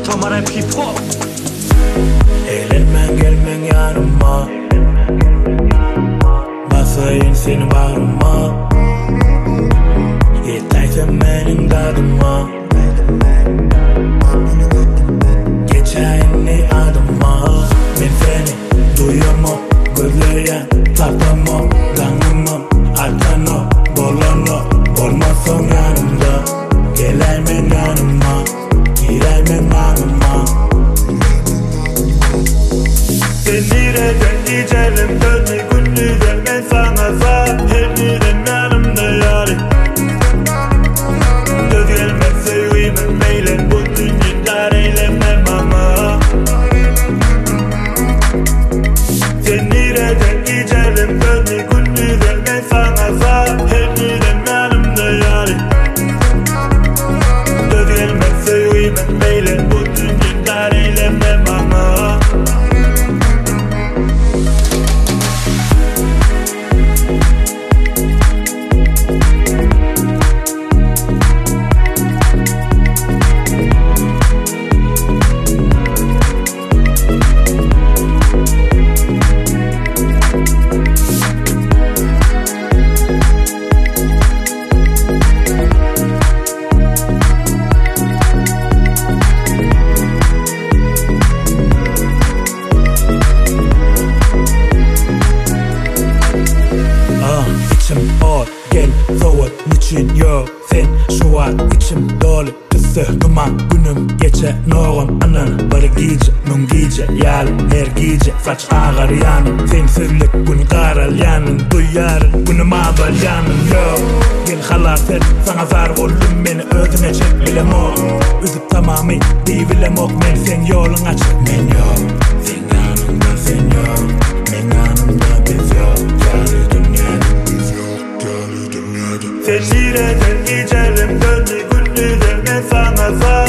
ama rap hip hop. Eğlenmen gelmen yanıma, basayım seni bağrıma. Yetaysen benim tadıma, geçeyim ne adıma. Ben seni duyuyorum, gözleyen tatlımım, kanımım, arkanım, bolonu, olmazsın yanımda. Geleyim yanıma, gireyim yanıma. Seni reden geçerim, dönme gündüzden ben sana sağ. Her birden yanımda yarim. Göz gelmez sevgimin meylen, bütün günler eylemem ama. Seni reden geçerim, dönme gündüzden ben sana sağ. Her birden yanımda yarim. Göz gelmez sevgimin meylen, bütün günler eylemem ama. İçim ağır, gel soğut, niçin yok sen şu an içim dolu. Kısa duman günüm geçe noğun anan. Bir gece, nun gece, yarın her gece saç ağır yanım. Sensizlik gün karal yanın, duyarın günüm ağır yanın. Yok, gel halas et, sana zar oldum beni özüne çek bilem o. Üzüp tamamı divilem ok, men sen yolun açık. Men yok, sen yanımda sen yok, men yanımda biz yok. Seni reden geçerim, dönme gündüzden ben sana sağ.